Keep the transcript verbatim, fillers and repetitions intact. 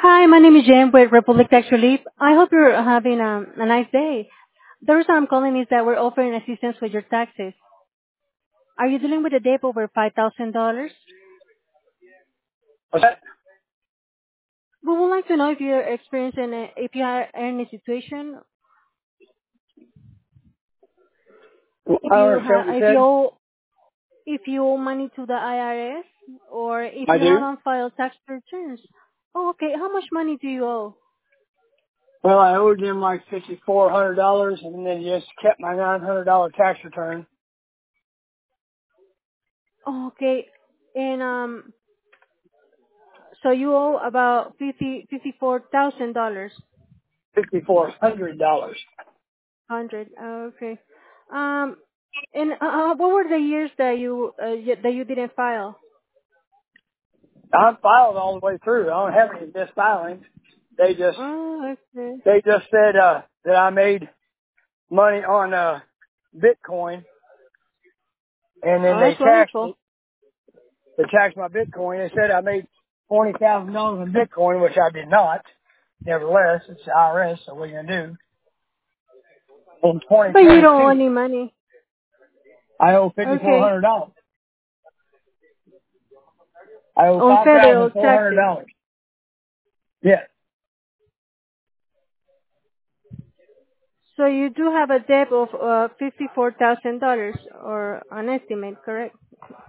Hi, my name is Jen with Republic Tax Relief. I hope you're having um, a nice day. The reason I'm calling is that we're offering assistance with your taxes. Are you dealing with a debt over five thousand dollars? What's that? We would like to know if you're experiencing, a, if you are in a situation, if I don't you understand have, what you if you said. owe, if you owe money to the I R S, or if I you have do. unfiled tax returns. Oh, okay. How much money do you owe? Well, I owed them like fifty-four hundred dollars, and then they just kept my nine hundred dollar tax return. Oh, okay. And um, so you owe about fifty fifty-four thousand dollars. Fifty-four hundred dollars. Hundred. Oh, okay. Um, and uh, uh, what were the years that you uh, y- that you didn't file? I'm filed all the way through. I don't have any misfilings. They just Oh, okay. they just said uh, that I made money on uh, Bitcoin, and then Oh, they that's taxed wonderful. me. They taxed my Bitcoin. They said I made twenty thousand dollars in Bitcoin, which I did not. Nevertheless, it's the I R S, so what are you gonna do? In But you don't owe twenty twenty-two, any money. I owe fifty-four Okay. hundred dollars. I owe On five federal thousand four hundred taxes. dollars. Yeah. So you do have a debt of uh, fifty-four thousand dollars, or an estimate, correct?